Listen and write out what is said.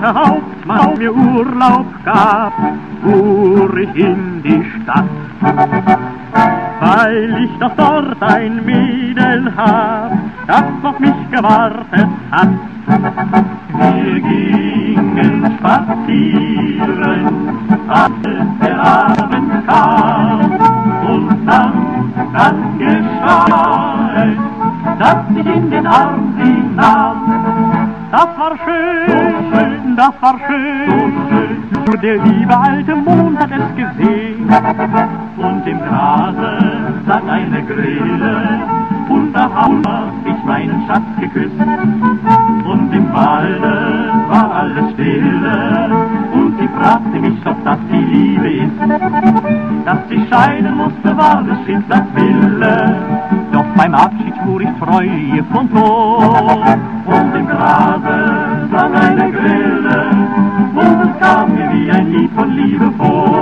der Hauptmann mir Urlaub gab, fuhr ich in die Stadt, weil ich doch dort ein Mädel hab, das auf mich gewartet hat. Wir gingen spazieren, als der Abend kam, und dann geschah es, dass ich in den Arm sie nahm. Das war schön, das war schön, nur der liebe alte Mond hat es gesehen. Und im Grase saß eine Grille, und da hab ich meinen Schatz geküsst. Und im Walde war alles stille, und sie fragte mich, ob das die Liebe ist. Dass sie scheiden musste, war des Schicksals Wille, doch beim Abschied schwur ich Treue von Tod. Und im Grase sang eine Grille, und es kam mir wie ein Lied von Liebe vor.